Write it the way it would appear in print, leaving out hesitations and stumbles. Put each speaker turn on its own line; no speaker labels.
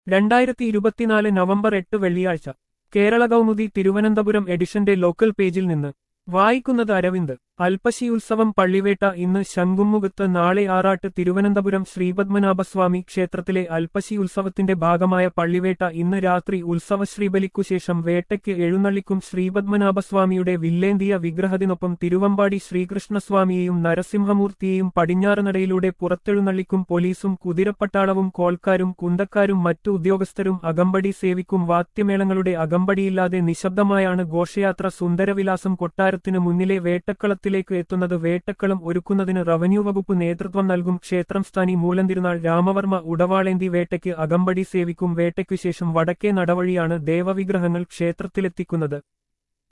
2024 November 8 വെള്ളിയാഴ്ച കേരള കൗമുദി തിരുവനന്തപുരം എഡിഷന്റെ local പേജിൽ നിന്ന് വായിക്കുന്നത് അരവിന്ദ്. അൽപ്പശി ഉത്സവം പള്ളിവേട്ട ഇന്ന് ശംഖുമുഖത്ത്, നാളെ ആറാട്ട്. തിരുവനന്തപുരം ശ്രീപത്മനാഭസ്വാമി ക്ഷേത്രത്തിലെ അൽപ്പശി ഉത്സവത്തിന്റെ ഭാഗമായ പള്ളിവേട്ട ഇന്ന് രാത്രി ഉത്സവശ്രീബലിക്കുശേഷം വേട്ടയ്ക്ക് എഴുന്നള്ളിക്കും. ശ്രീപത്മനാഭസ്വാമിയുടെ വില്ലേന്തിയ വിഗ്രഹത്തിനൊപ്പം തിരുവമ്പാടി ശ്രീകൃഷ്ണസ്വാമിയെയും നരസിംഹമൂർത്തിയെയും പടിഞ്ഞാറ് നടയിലൂടെ പുറത്തെഴുന്നള്ളിക്കും. പോലീസും കുതിരപ്പട്ടാളവും കോൾക്കാരും കുന്തക്കാരും മറ്റു ഉദ്യോഗസ്ഥരും അകമ്പടി സേവിക്കും. വാദ്യമേളങ്ങളുടെ അകമ്പടിയില്ലാതെ നിശബ്ദമായാണ് ഘോഷയാത്ര. സുന്ദരവിലാസം കൊട്ടാരത്തിന് മുന്നിലെ വേട്ടക്കളത്തിലേക്ക് എത്തുന്നത്. വേട്ടക്കളം ഒരുക്കുന്നതിന് റവന്യൂ വകുപ്പ് നേതൃത്വം നൽകും. ക്ഷേത്രം സ്ഥാനി മൂലംതിരുനാൾ രാമവർമ്മ ഉടവാളേന്തി വേട്ടയ്ക്ക് അകമ്പടി സേവിക്കും. വേട്ടയ്ക്കുശേഷം വടക്കേ നടവഴിയാണ് ദേവവിഗ്രഹങ്ങൾ ക്ഷേത്രത്തിലെത്തിക്കുന്നത്.